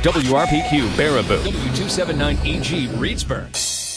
WRPQ Baraboo, W279EG Reedsburg.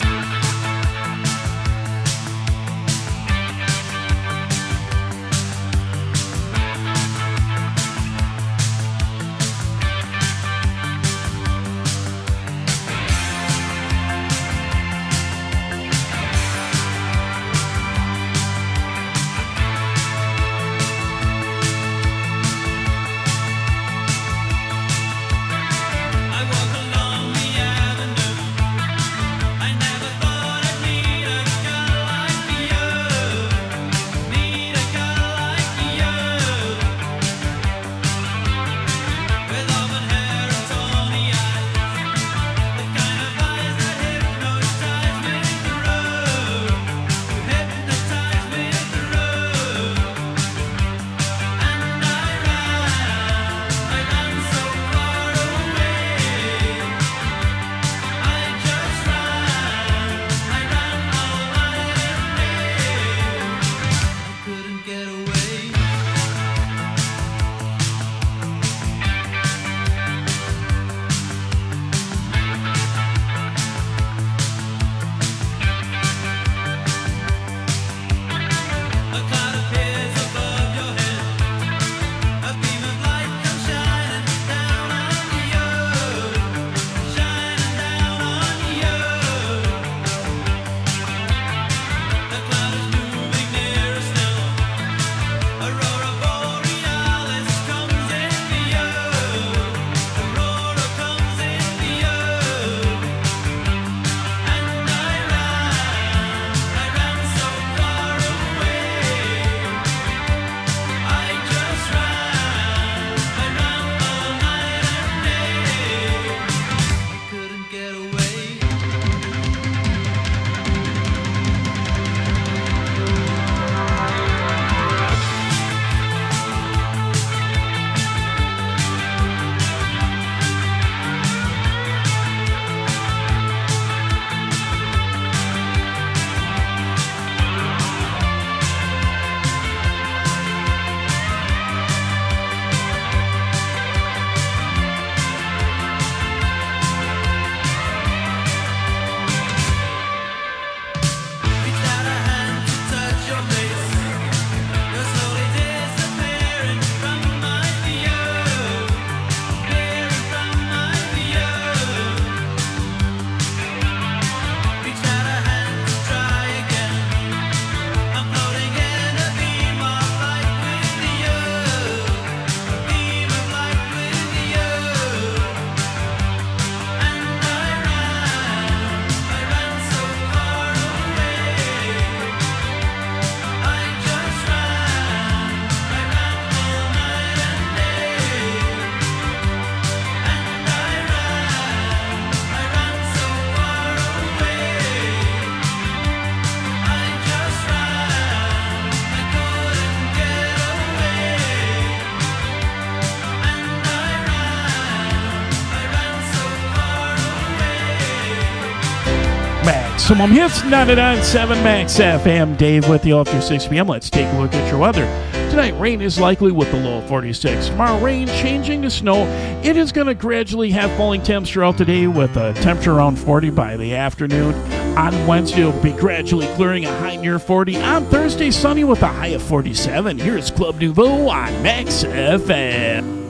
Maximum Hits 99.7 Max FM. Dave with you after 6 p.m. Let's take a look at your weather. Tonight, rain is likely with the low of 46. Tomorrow, rain changing to snow. It is going to gradually have falling temps throughout the day with a temperature around 40 by the afternoon. On Wednesday, it'll be gradually clearing, a high near 40. On Thursday, sunny with a high of 47. Here's Club Nouveau on Max FM.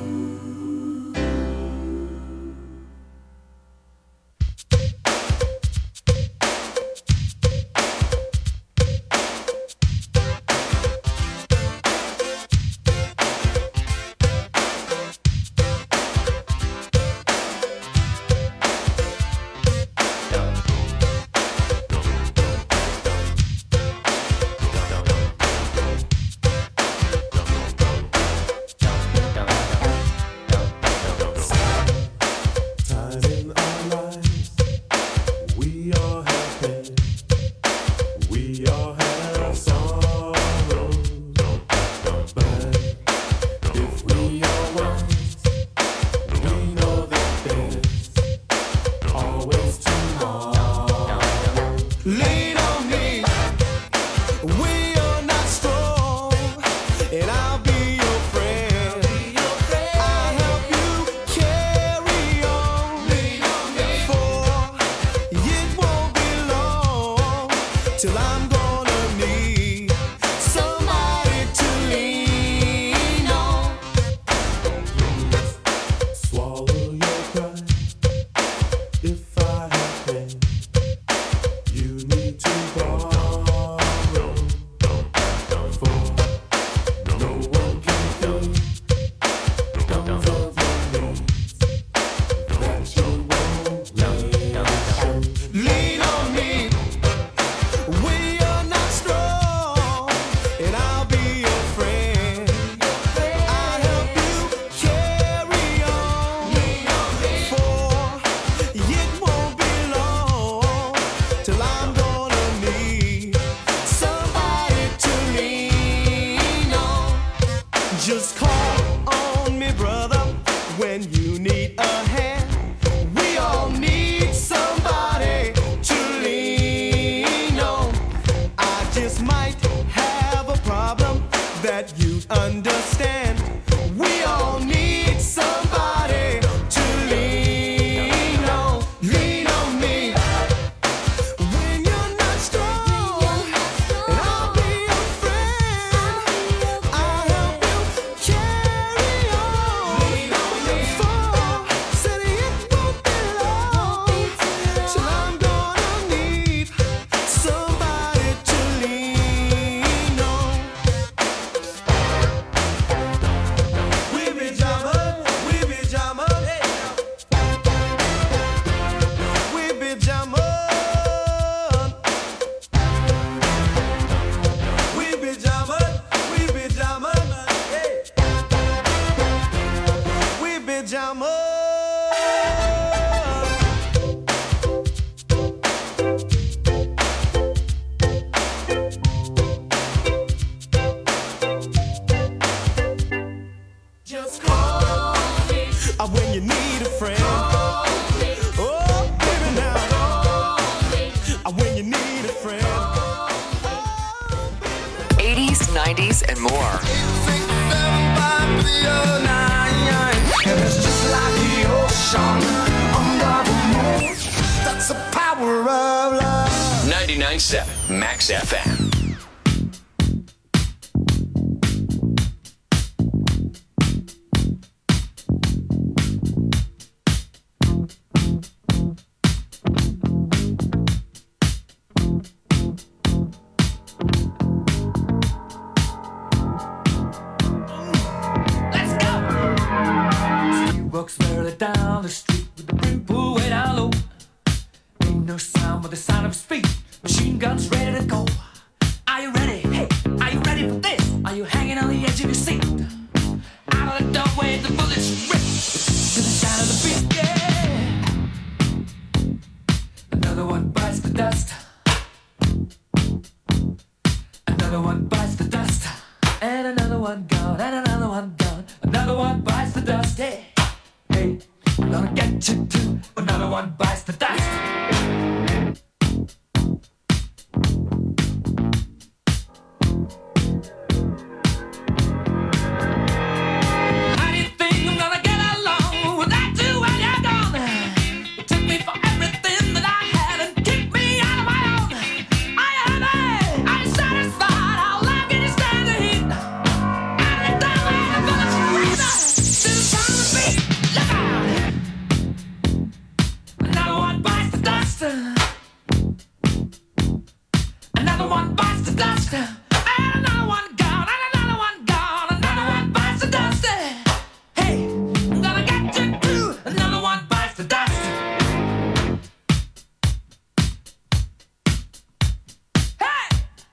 Just call on me, brother, when you need a hand. We all need somebody to lean on. I just might have a problem that you understand. We all need somebody to lean on. Lean on me when you're not strong, and I'll be your friend. I'll help you carry on. Lean on me. For said it won't be long till I'm gonna need somebody to lean on. We be jamming, we be jamming, we be jamming, we be jamming, we be jamming, we be jamming. Just call me when you need a friend. Oh, baby, now. When you need a friend. 80s, 90s, and more. 6, 7, 5, 3, 0, 9. And it's just like the ocean under the moon. That's the power of love. 99.7 Max FM. Let's go! She walks merrily down the street with the brim pulled way down low. Ain't no sound but the sound of his feet. Machine guns ready to go. Are you ready? Hey, are you ready for this? Are you hanging on the edge of your seat? Out of the doorway, the bullets rip to the sound of the beat. Yeah. Another one bites the dust. Another one bites the dust. And another one gone, and another one gone. Another one bites the dust. Hey, hey, I'm gonna get you too. Another one bites the dust. How do you think I'm gonna get along without you when you're gone? You took me for everything that I had and kicked me out of my own. Are you happy? Are you satisfied? How long can you stand the heat? Out of the doorway, the bullets rip to the sound of the beat. Look out! Another one bites the dust. Another one bites the dust. And another one gone, and another one gone. Another one bites the dust. Hey, I'm gonna get you too. Another one bites the dust. Hey!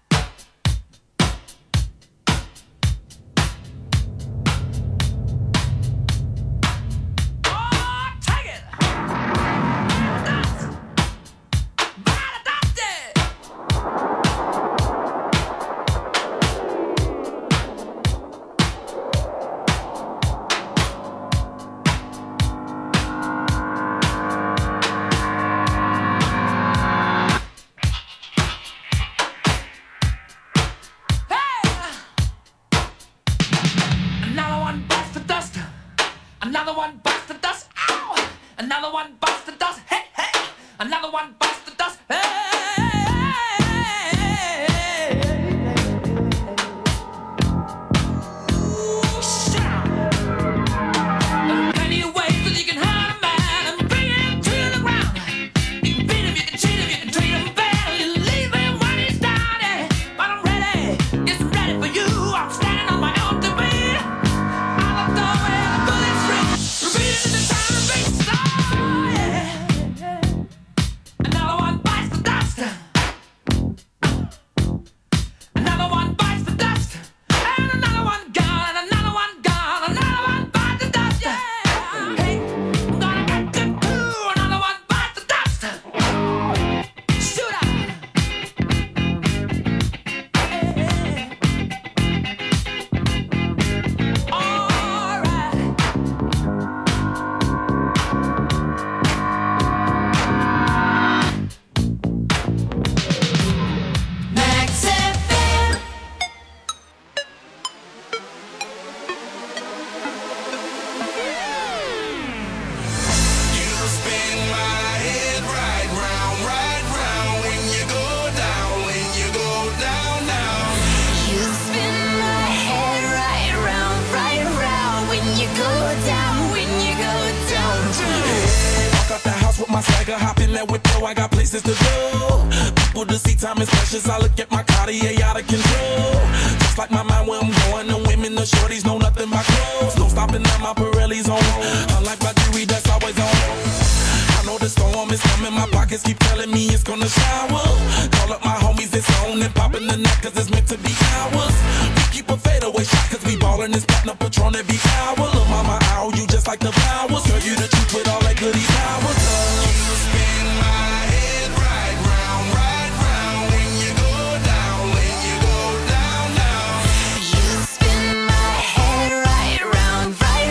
Oh, take it! Dust! By the dust, yeah! Hey! Another one bites the dust. Another one bites the dust. Ow! Another one bites the dust. Hey, hey! Another one bites the dust. Hey! Ooh, shout! There are plenty of ways that you can hurt a man and bring him to the ground. You can beat him, you can cheat him, you can treat him bad, you leave him when he's down. Yeah. But I'm ready, yes, I'm ready for you. I'm standing on my own two feet. Out the doorway, the bullets rip, repeating the sound of beats. Oh, yeah. Another one bites the my swagger, hop in that whip, yo, I got places to go. People to see, time is precious. I look at my Cartier out of control. Just like my mind where I'm going, the women, the shorties know nothing but clothes. No stopping at my Pirelli's on. Unlike my jewelry, that's always on. I know the storm is coming, my pockets keep telling me it's gonna shower. Call up my homies, it's on and popping the night, cause it's meant to be ours. We keep a fadeaway shot, cause we ballin' this platinum Patron every hour. Look, mama, ow, you just like the flowers. Girl, you the truth with all that goody powers. You spin my head right round when you go down, when you go down, down. You spin my head right round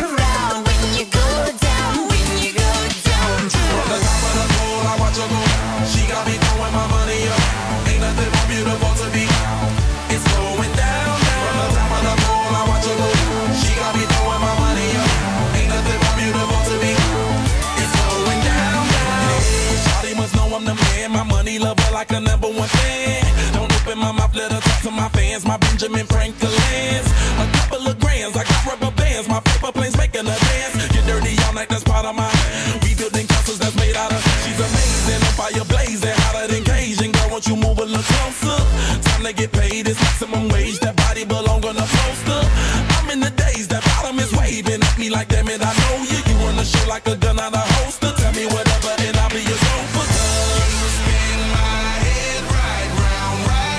when you go down, when you go down. From the top of the pole, I watch her go. She got me throwing my money up. Ain't nothing more beautiful to me. It's going down, down. From the top of the pole, I watch her go. She got me throwing my money up. Ain't nothing more beautiful to me. It's going down, down. Yeah, shawty must know I'm the man. My money lover like a number one fan. Don't open my mouth, let her talk to my fans. My Benjamin Franklin's. A couple of grands, I got rubber bands. My paper planes making a dance. Get dirty all night, that's part of my. We building castles that's made out of. She's amazing, on fire blazing, hotter than Cajun. Girl, won't you move a little closer? Time to get paid, it's maximum wage. That body belong on a poster. I'm in the days, that bottom is waving at me like, damn it, I know you. You run the show like a gun out of holster. Tell me whatever and I'll be your gopher. You spin my head right round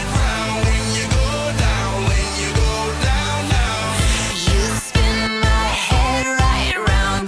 when you go down, when you go down, down. You spin my head right round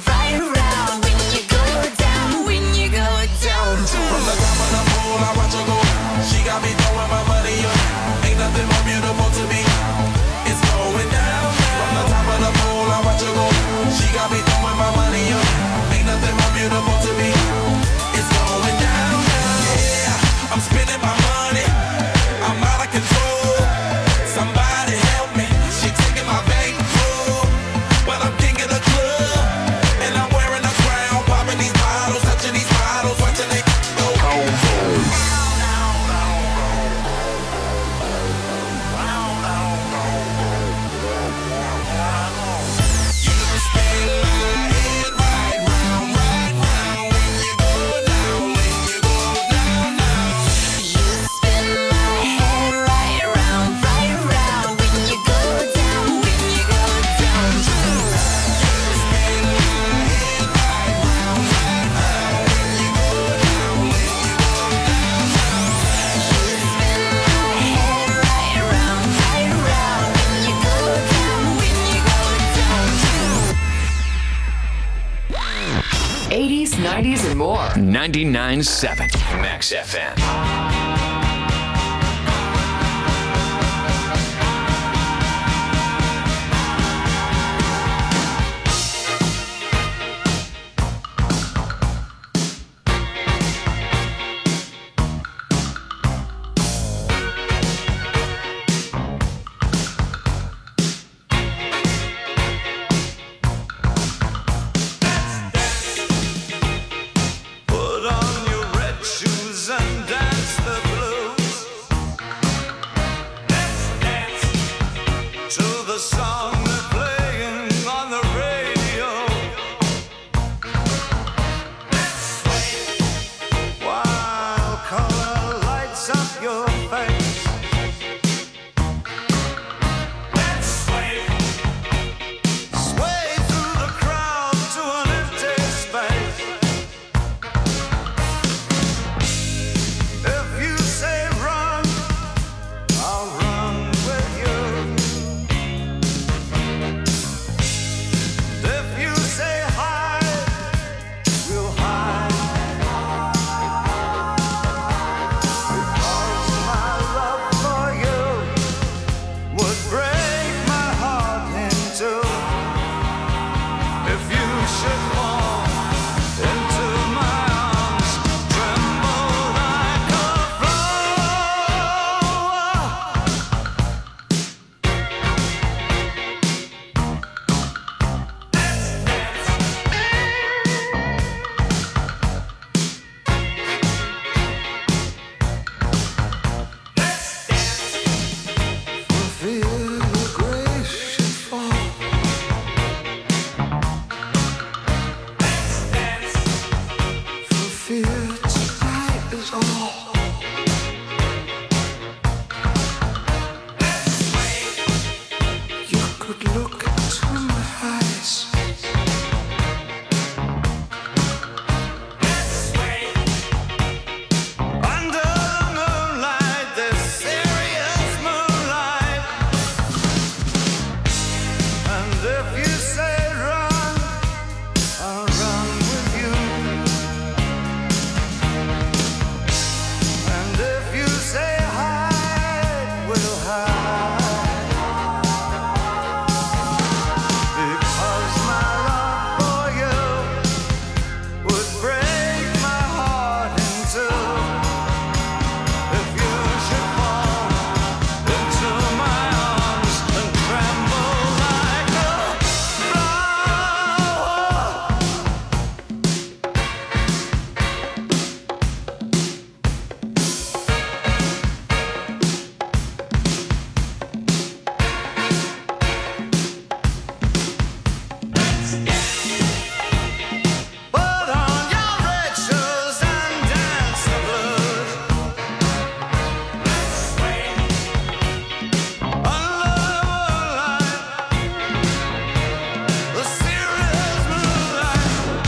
when you go down, when you go down. From the top of the pole, I watch her go. She got me throwing my money up. Ain't nothing more beautiful to me. It's going down, down. From the top of the pole, I watch her go. She got me throwing my money up. Ain't nothing more beautiful to me. It's going down, down. Yeah, I'm spending my money. I'm out of control. Somebody help me. She taking my bank full, but I'm king of the club, and I'm wearing a crown, popping these bottles, touching these bottles, watching it go. You spin my head right round when you go down, when you go down, down. You spin my head right round when you go down, when you go down. Spin my head right round when you go down, when you go down, down. You spin my head right round when you go down, when you go down. 80s, 90s, and more. 99.7 Max FM. Put on your red shoes and dance the And if you say run, I'll run with you. And if you say hide, we'll hide. Because my love for you would break my heart in two. If you should fall into my arms and tremble like a flower. Put on your red shoes and dance the blues. Under the serious moonlight.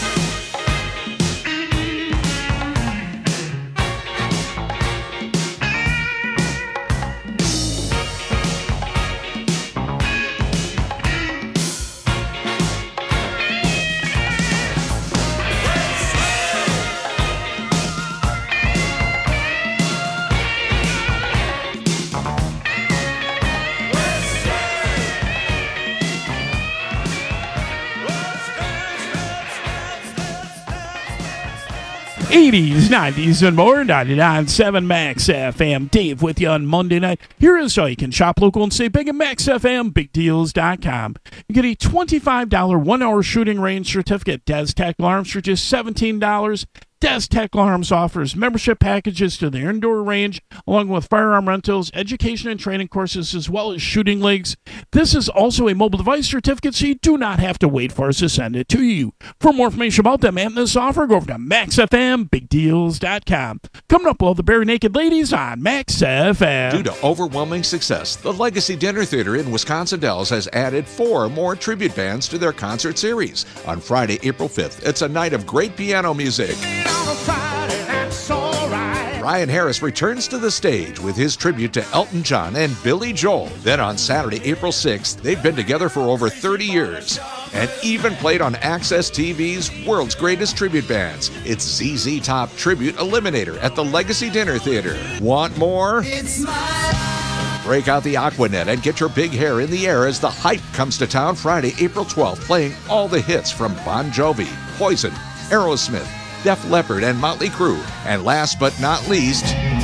'80s, '90s, and more. 99.7 Max FM. Dave with you on Monday night. Here is how you can shop local and save big at Max FM, bigdeals.com. You get a $25 1-hour shooting range certificate. Des Tech Alarms for just $17. Des Tech Alarms offers membership packages to their indoor range, along with firearm rentals, education and training courses, as well as shooting leagues. This is also a mobile device certificate, so you do not have to wait for us to send it to you. For more information about them and this offer, go over to MaxFMBigDeals.com. Coming up, all the Bare Naked Ladies on Max FM. Due to overwhelming success, the Legacy Dinner Theater in Wisconsin Dells has added 4 more tribute bands to their concert series. On Friday, April 5th, it's a night of great piano music. On a Friday, that's alright. Ryan Harris returns to the stage with his tribute to Elton John and Billy Joel. Then on Saturday, April 6th, they've been together for over 30 years and even played on Access TV's World's Greatest Tribute Bands. It's ZZ Top Tribute Eliminator at the Legacy Dinner Theater. Want more? It's my Break out the Aquanet and get your big hair in the air as The Hype comes to town Friday, April 12th, playing all the hits from Bon Jovi, Poison, Aerosmith, Def Leppard, and Motley Crue. And last but not least,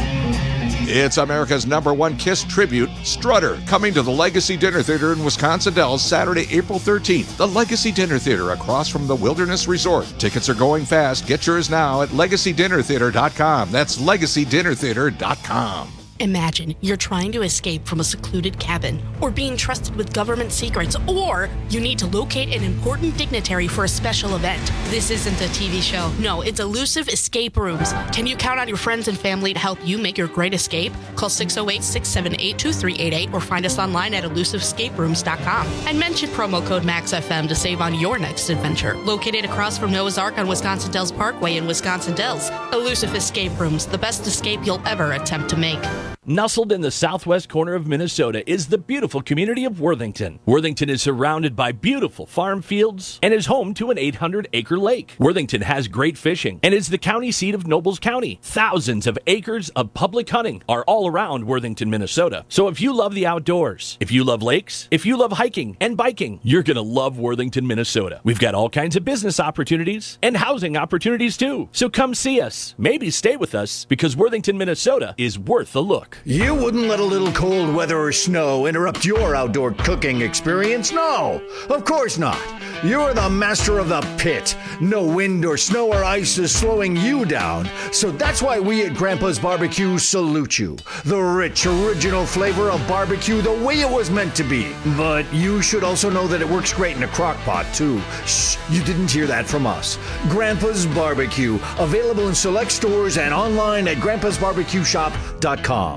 it's America's #1 Kiss tribute, Strutter, coming to the Legacy Dinner Theater in Wisconsin Dells Saturday, April 13th. The Legacy Dinner Theater across from the Wilderness Resort. Tickets are going fast. Get yours now at LegacyDinnerTheater.com. That's LegacyDinnerTheater.com. Imagine you're trying to escape from a secluded cabin, or being trusted with government secrets, or you need to locate an important dignitary for a special event. This isn't a TV show. No, it's Elusive Escape Rooms. Can you count on your friends and family to help you make your great escape? Call 608-678-2388 or find us online at elusiveescaperooms.com. And mention promo code MAXFM to save on your next adventure. Located across from Noah's Ark on Wisconsin Dells Parkway in Wisconsin Dells, Elusive Escape Rooms, the best escape you'll ever attempt to make. Nestled in the southwest corner of Minnesota is the beautiful community of Worthington. Worthington is surrounded by beautiful farm fields and is home to an 800-acre lake. Worthington has great fishing and is the county seat of Nobles County. Thousands of acres of public hunting are all around Worthington, Minnesota. So if you love the outdoors, if you love lakes, if you love hiking and biking, you're going to love Worthington, Minnesota. We've got all kinds of business opportunities and housing opportunities too. So come see us. Maybe stay with us, because Worthington, Minnesota is worth a look. You wouldn't let a little cold weather or snow interrupt your outdoor cooking experience? No, of course not. You're the master of the pit. No wind or snow or ice is slowing you down. So that's why we at Grandpa's Barbecue salute you. The rich, original flavor of barbecue the way it was meant to be. But you should also know that it works great in a crock pot too. Shh, you didn't hear that from us. Grandpa's Barbecue, available in select stores and online at grandpasbarbecueshop.com.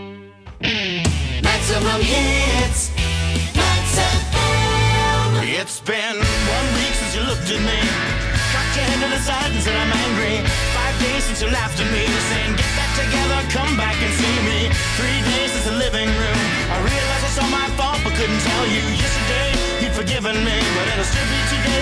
maximum hits. Max FM. It's been 1 week since you looked at me. Cocked your head to the side and said I'm angry. 5 days since you laughed at me, saying get that together, come back and see me. 3 days since the living room. I realized it's all my fault, but couldn't tell you. Yesterday you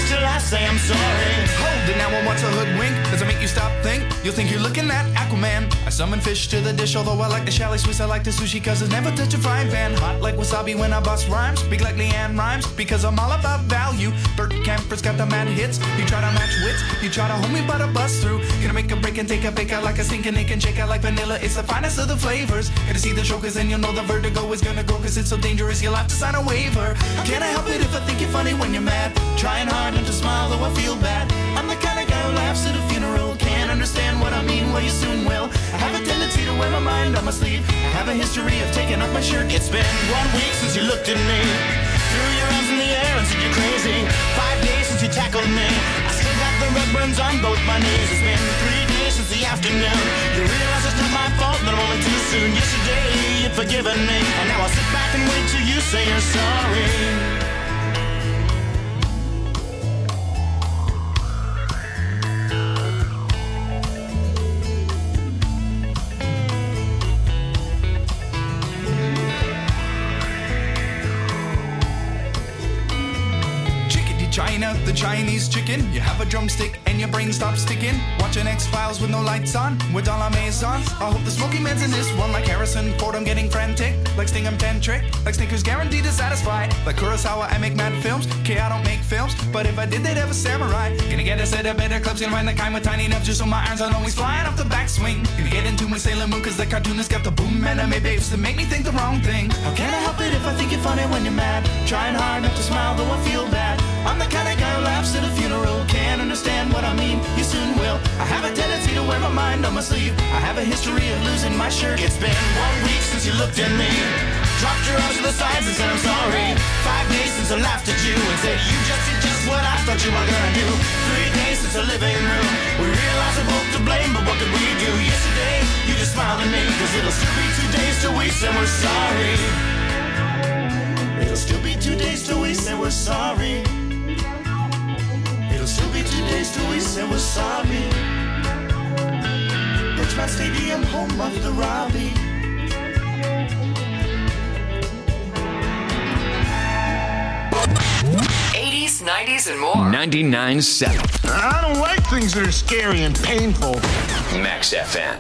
wait till I say I'm sorry. Hold it now, and what's a hoodwink? Does it make you stop, think? You'll think you're looking at Aquaman. I summon fish to the dish, although I like the chalet Swiss, I like the sushi, cause it's never touch a frying pan. Hot like wasabi when I bust rhymes, big like Leanne rhymes, because I'm all about value. Bert Camper's got the mad hits, you try to match wits, you try to hold me but I bust through. Gonna make a break and take a bake out like a stinking ache and shake out like vanilla, it's the finest of the flavors. Gonna see the show cause then you'll know the vertigo is gonna go, cause it's so dangerous you'll have to sign a waiver. Can I help it if I think you're funny when you're mad? Trying hard not to smile though I feel bad. I'm the kind of guy who laughs at a funeral. Can't understand what I mean, well you soon will. I have a tendency to wear my mind on my sleeve. I have a history of taking off my shirt. It's been 1 week since you looked at me, threw your arms in the air and said you're crazy. 5 days since you tackled me, I still got the red burns on both my knees. It's been 3 days since the afternoon. You realize it's not my fault, that I'm only too soon. Yesterday you'd forgiven me, and now I'll sit back and wait till you say you're sorry. China, the Chinese chicken. You have a drumstick and your brain stops sticking. Watching X-Files with no lights on, with all our maison. I hope the smoky man's in this one like Harrison Ford. I'm getting frantic, like Sting I'm tantric, like Snickers guaranteed to satisfy. Like Kurosawa, I make mad films. Okay, I don't make films, but if I did, they'd have a samurai. Gonna get a set of better clubs, gonna find the kind with tiny enough just so my irons aren't always flying off the backswing. Gonna get into my Sailor Moon cause the cartoonist got the boom anime babes that make me think the wrong thing. How can I help it if I think you're funny when you're mad? Trying hard not to smile though I feel bad. I'm the kind of guy who laughs at a funeral. Can't understand what I mean, you soon will. I have a tendency to wear my mind on my sleeve. I have a history of losing my shirt. It's been 1 week since you looked at me, dropped your arms to the sides and said I'm sorry. 5 days since I laughed at you and said you just did just what I thought you were gonna do. 3 days since the living room, we realized we're both to blame, but what could we do? Yesterday, you just smiled at me, cause it'll still be 2 days till we say we're sorry. It'll still be 2 days till we say we're sorry. It'll still be 2 days till we say we're sorry. Richmond Stadium, home of the Robbie. '80s, '90s, and more. 99.7 I don't like things that are scary and painful. Max FM.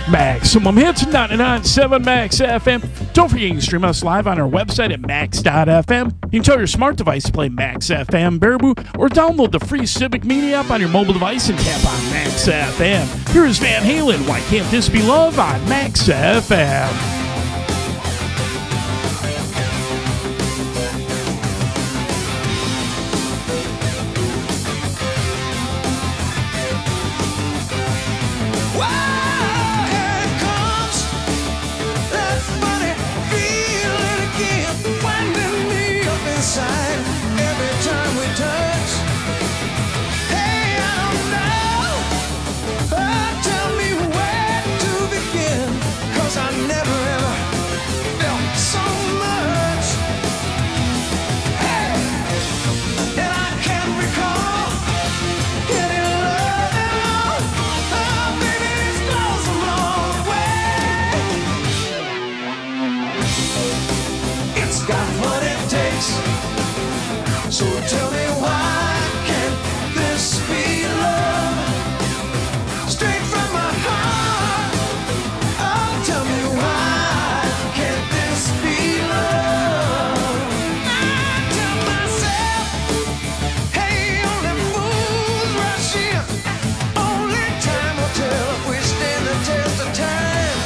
Maximum Hits, 99.7 Max FM. Don't forget you can stream us live on our website at max.fm. You can tell your smart device to play Max FM Baraboo, or download the free Civic Media app on your mobile device and tap on Max FM. Here is Van Halen, Why Can't This Be Love on Max FM. So tell me why can't this be love? Straight from my heart. Oh, tell me why can't this be love? I tell myself, hey, only fools rush in. Only time will tell if we stand the test of time.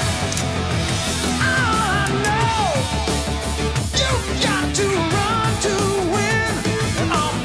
Oh, I know you got to run to win.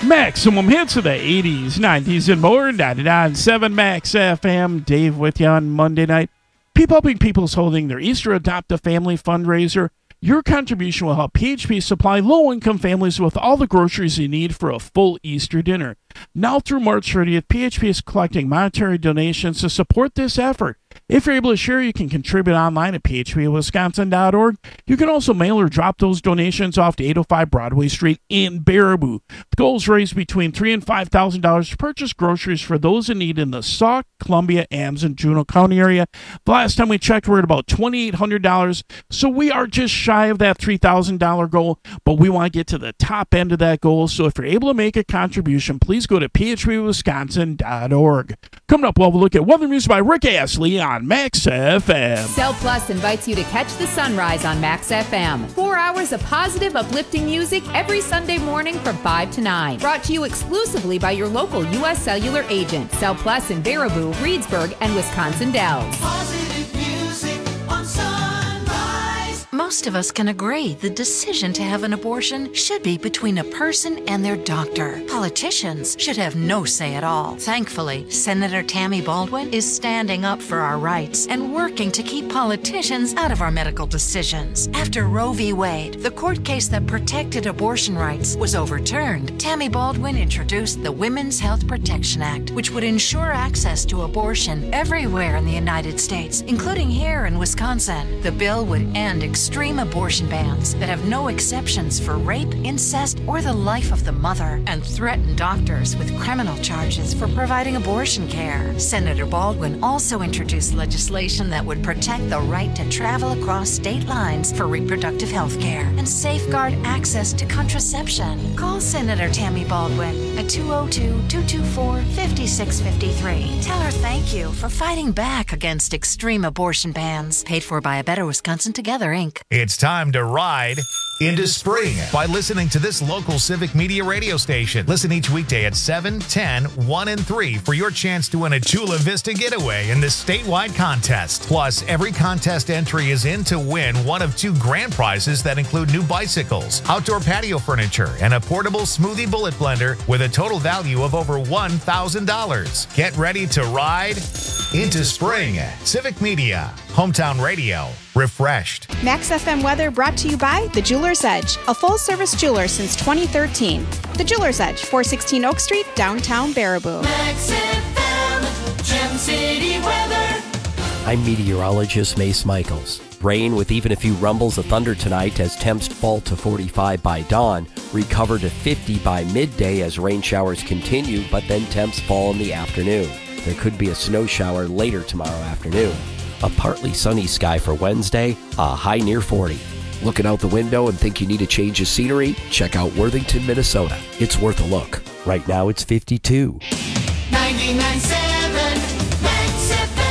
Maximum hits of the 80s, 90s, and more. 99.7 Max FM. Dave with you on Monday night. People Helping People is holding their Easter Adopt a Family fundraiser. Your contribution will help PHP supply low-income families with all the groceries they need for a full Easter dinner. Now through March 30th, PHP is collecting monetary donations to support this effort. If you're able to share, you can contribute online at phpwisconsin.org. You can also mail or drop those donations off to 805 Broadway Street in Baraboo. The goal is raised between $3,000 and $5,000 to purchase groceries for those in need in the Sauk, Columbia, Ames, and Juneau County area. The last time we checked, we're at about $2,800, so we are just shy of that $3,000 goal, but we want to get to the top end of that goal. So if you're able to make a contribution, please go to phpwisconsin.org. Coming up, we'll have a look at weather news by Rick Astley on Max FM. Cell Plus invites you to catch the sunrise on Max FM. 4 hours of positive, uplifting music every Sunday morning from 5 to 9. Brought to you exclusively by your local U.S. Cellular agent. Cell Plus in Baraboo, Reedsburg, and Wisconsin Dells. Positive music on Sunrise. Most of us can agree the decision to have an abortion should be between a person and their doctor. Politicians should have no say at all. Thankfully, Senator Tammy Baldwin is standing up for our rights and working to keep politicians out of our medical decisions. After Roe v. Wade, the court case that protected abortion rights, was overturned, Tammy Baldwin introduced the Women's Health Protection Act, which would ensure access to abortion everywhere in the United States, including here in Wisconsin. The bill would end extreme abortion bans that have no exceptions for rape, incest, or the life of the mother, and threaten doctors with criminal charges for providing abortion care. Senator Baldwin also introduced legislation that would protect the right to travel across state lines for reproductive health care and safeguard access to contraception. Call Senator Tammy Baldwin at 202-224-5653. Tell her thank you for fighting back against extreme abortion bans. Paid for by A Better Wisconsin Together, Inc. It's time to ride into spring by listening to this local Civic Media radio station. Listen each weekday at 7, 10, 1, and 3 for your chance to win a Chula Vista getaway in this statewide contest. Plus, every contest entry is in to win one of 2 grand prizes that include new bicycles, outdoor patio furniture, and a portable smoothie bullet blender with a total value of over $1,000. Get ready to ride into spring. Civic Media, hometown radio, refreshed. Max FM weather brought to you by The Jeweler's Edge, a full-service jeweler since 2013. The Jeweler's Edge, 416 Oak Street, downtown Baraboo. Max FM, Gem City weather. I'm meteorologist Mace Michaels. Rain with even a few rumbles of thunder tonight as temps fall to 45 by dawn, recover to 50 by midday as rain showers continue, but then temps fall in the afternoon. There could be a snow shower later tomorrow afternoon. A partly sunny sky for Wednesday, a high near 40. Looking out the window and think you need a change of scenery? Check out Worthington, Minnesota. It's worth a look. Right now it's 52. 99.7 Max FM.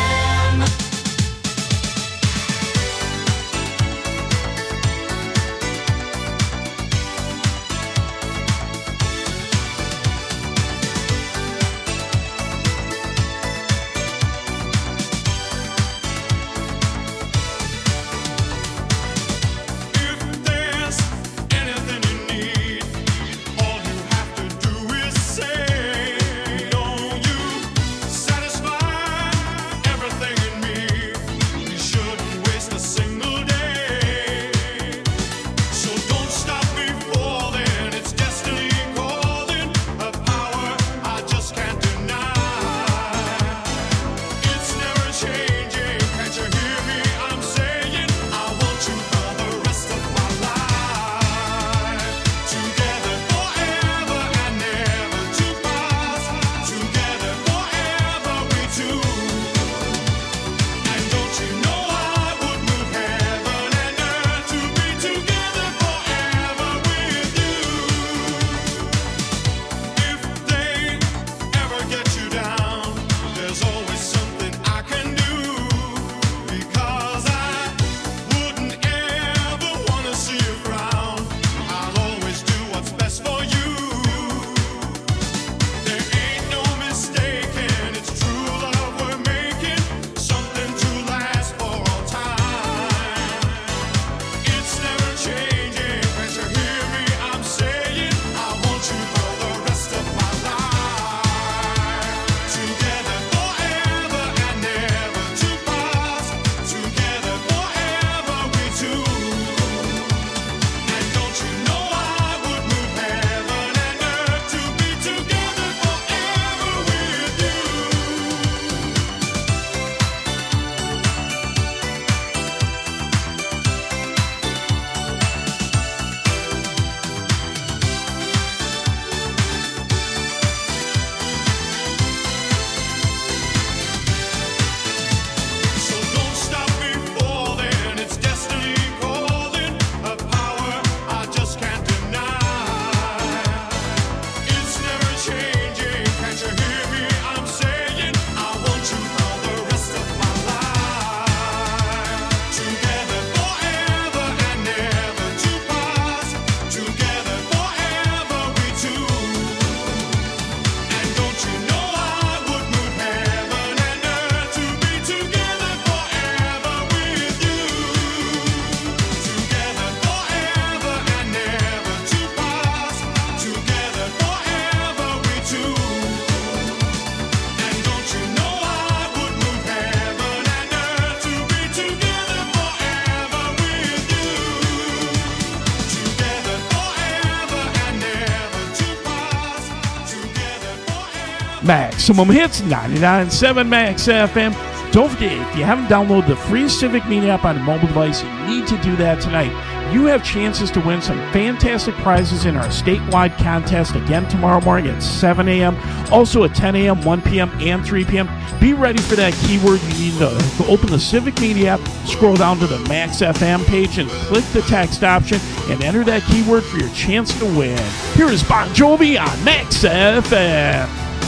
Maximum Hits, 99.7 Max FM. Don't forget, if you haven't downloaded the free Civic Media app on your mobile device, you need to do that tonight. You have chances to win some fantastic prizes in our statewide contest again tomorrow morning at 7 a.m., also at 10 a.m., 1 p.m., and 3 p.m. Be ready for that keyword. You need to open the Civic Media app, scroll down to the Max FM page, and click the text option and enter that keyword for your chance to win. Here is Bon Jovi on Max FM.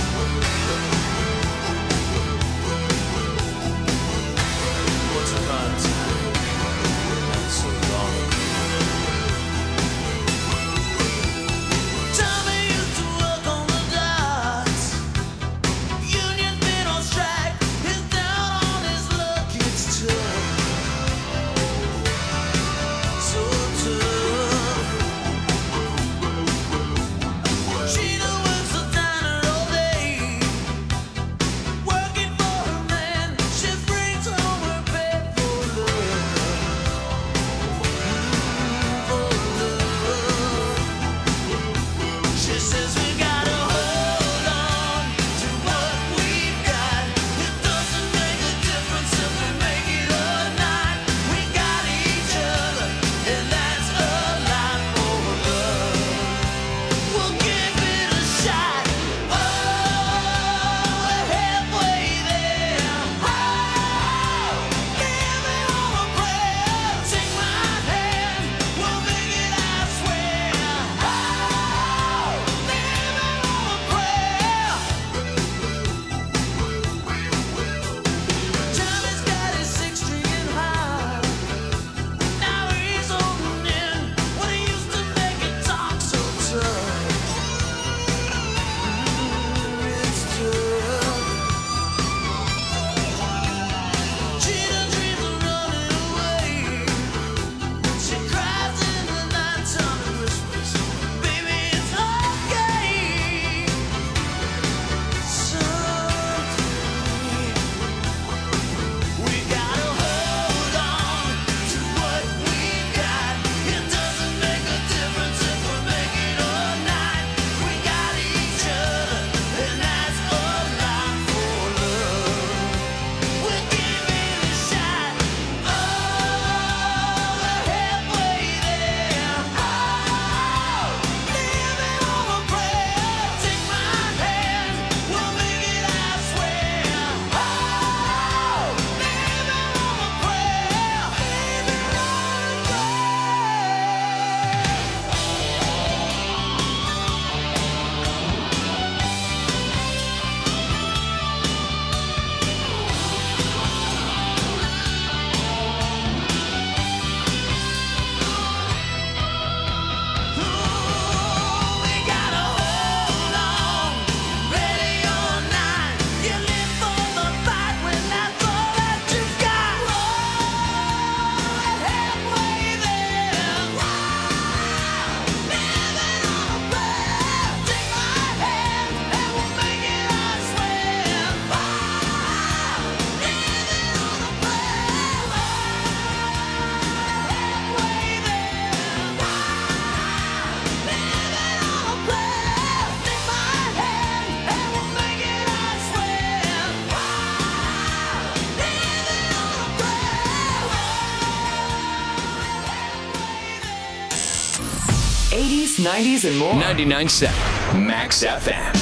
'80s, '90s, and more. 99.7 Max FM.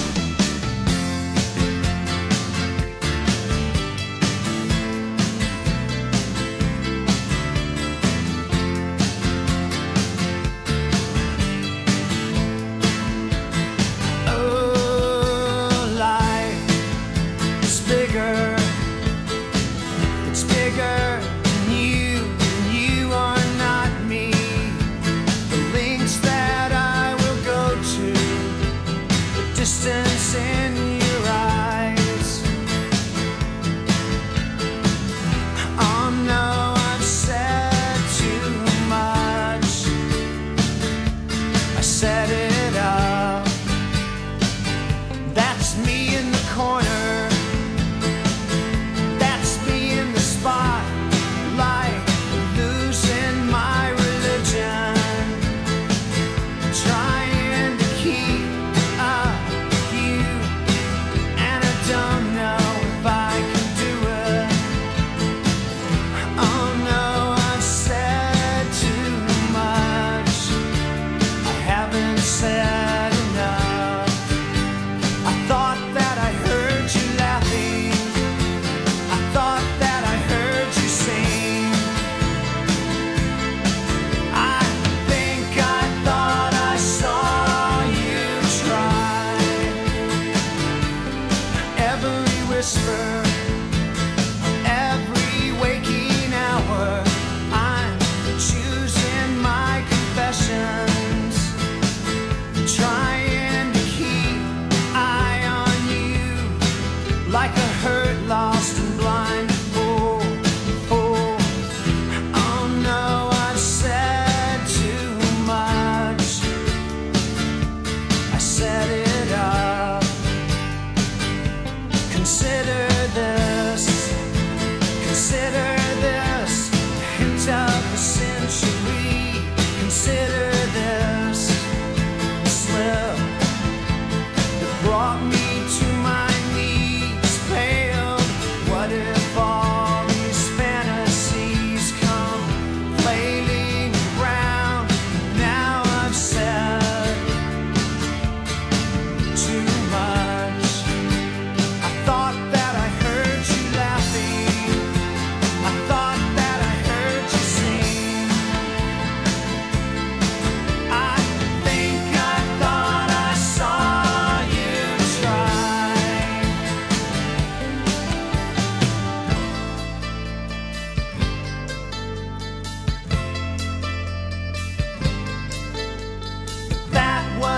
Distance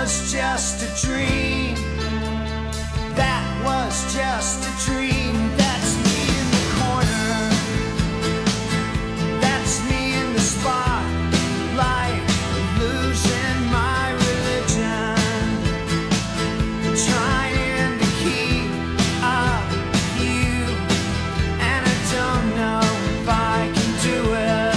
was just a dream. That was just a dream. That's me in the corner. That's me in the spotlight, losing my religion, trying to keep up with you, and I don't know if I can do it.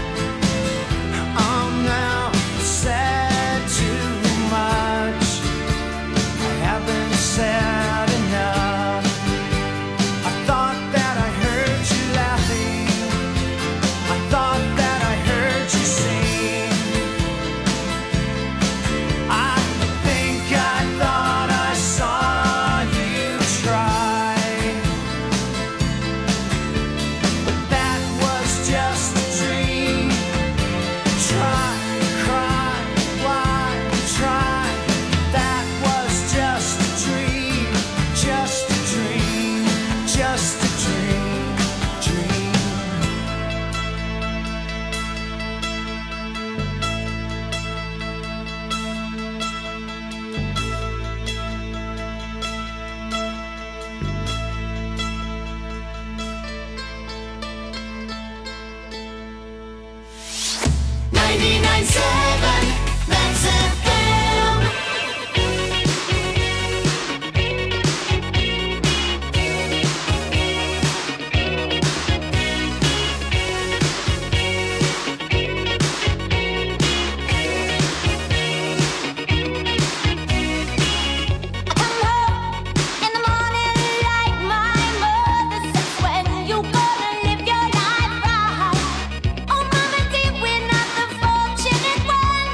I'm now said too much. I haven't said enough. I thought that I heard you laughing. I thought that I heard you sing. I think I thought I saw you try. But that was just a dream. Try, cry, why try? That was just a dream. Just a dream. Just a dream. Dream. Max FM. In the morning, like my mother says, when you gonna live your life right? Oh, mama dear, we're not the fortunate ones.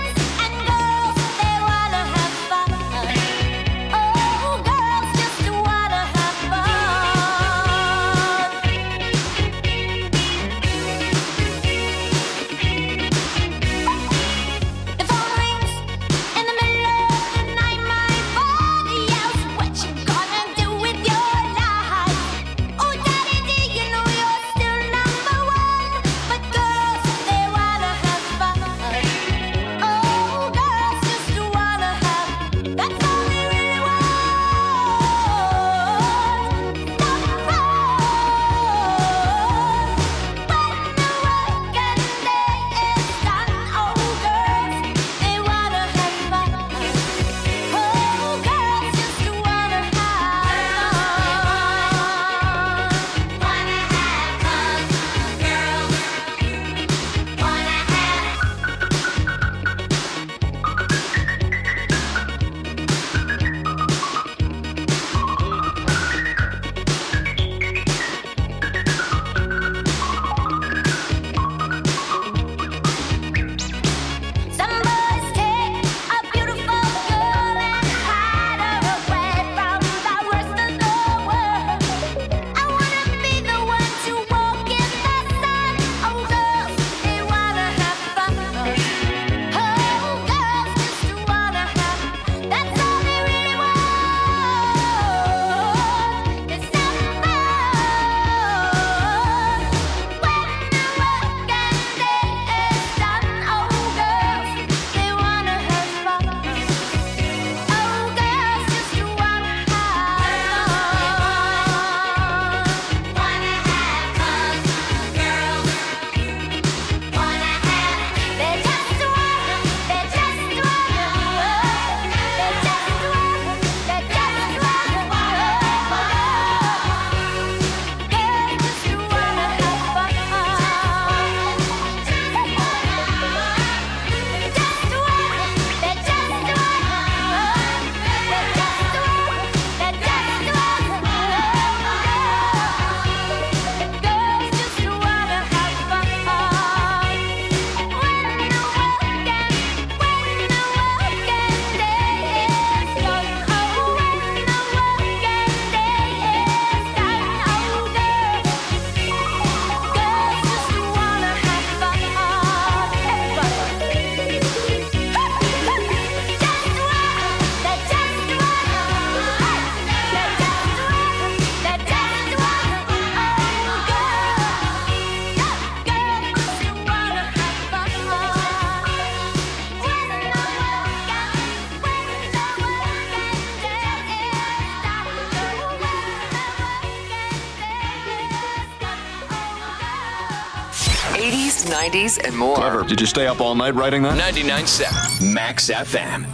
90s, and more. Clever. Did you stay up all night writing that? 99.7 Max FM.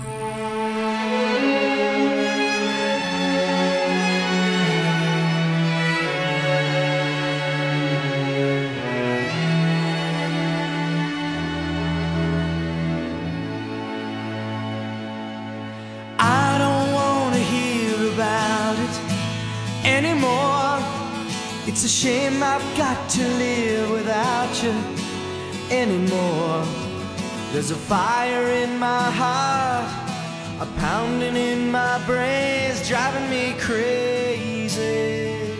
I don't want to hear about it anymore. It's a shame I've got to live without you anymore. There's a fire in my heart, a pounding in my brains, driving me crazy.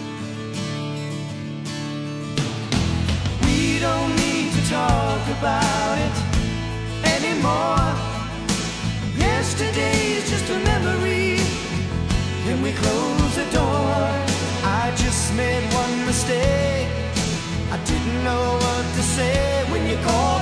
We don't need to talk about it anymore. Yesterday's just a memory. Can we close the door? I just made one mistake. I didn't know what to say when you called